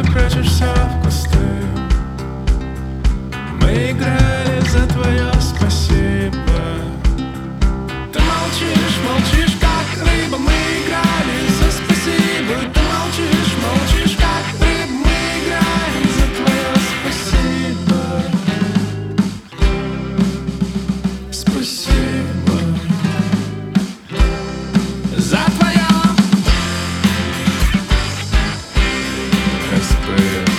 ты прячешься в кусты. Мы играли за твое спасибо. Ты молчишь, молчишь, как рыба. Мы играли за спасибо. Ты молчишь, молчишь, как рыба. Мы играли за твое спасибо. Спасибо за твое СПС.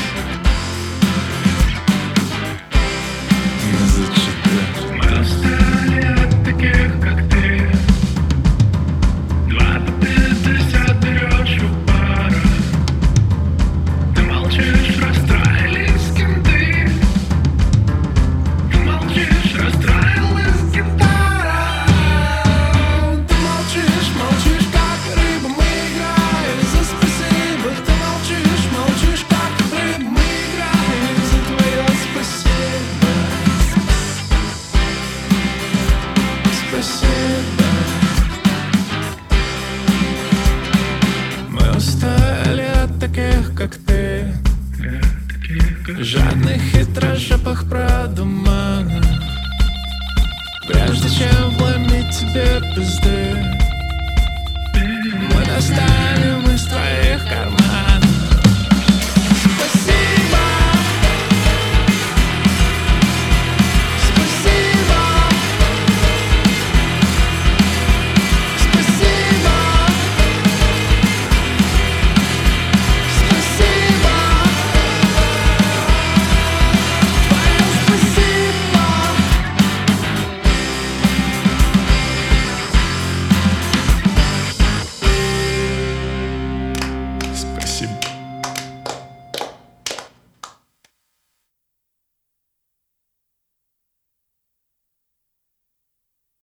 Не зачитать. Мы устали от таких, как ты. 2 по 50 берешь у пара. Ты молчишь, расстраивались кенты. Ты молчишь, расстраивалась гитара. Ты молчишь, молчишь, как рыба. Мы играем за спасибо. Ты молчишь, молчишь, как рыба. Мы играем за твое спасибо. Спасибо. Мы устали от таких, как ты. Жадных хитрожопых продуманных. Прежде чем вломить тебе пизды, мы достанем из твоих карманов